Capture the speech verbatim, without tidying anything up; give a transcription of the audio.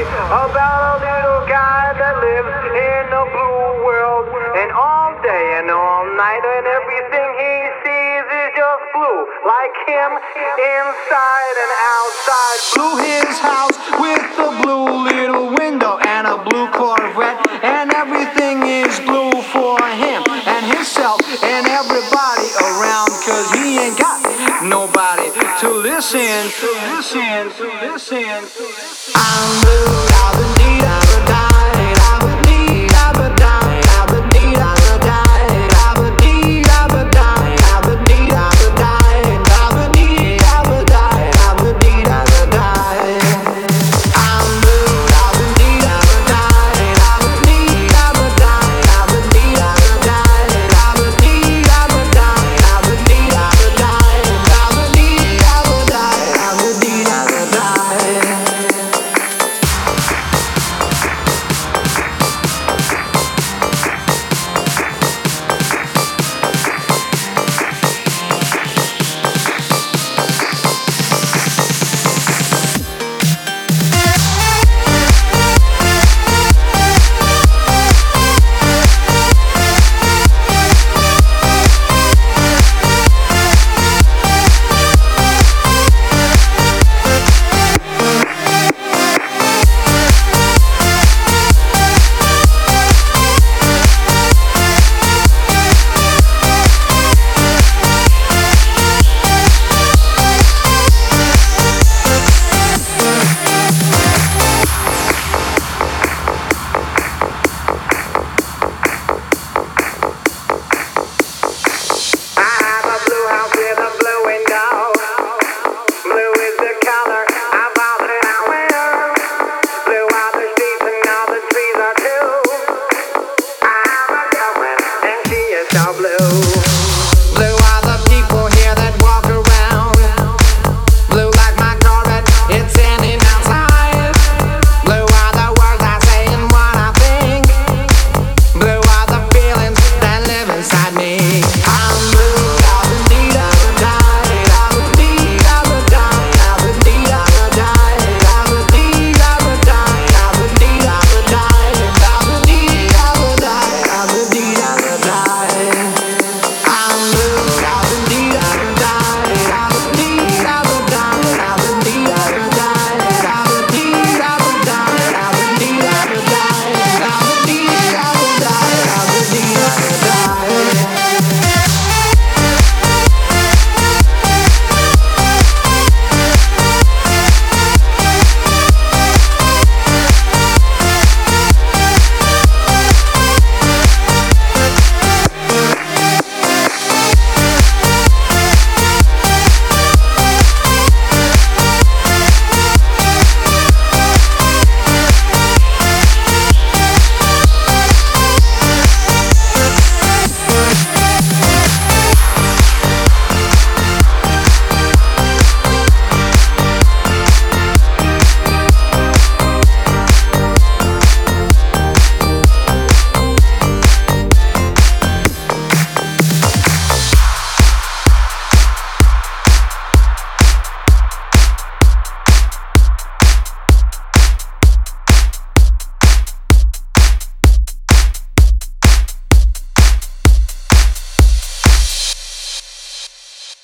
about a little guy that lives in a blue world, and all day and all night, and everything he sees is just blue, like him, inside and outside. Blue his house with a blue little window and a blue Corvette, and everything is blue for him and himself and everybody around, cause he ain't got nobody to listen, to listen, to listen. I'm blue, I've been needed.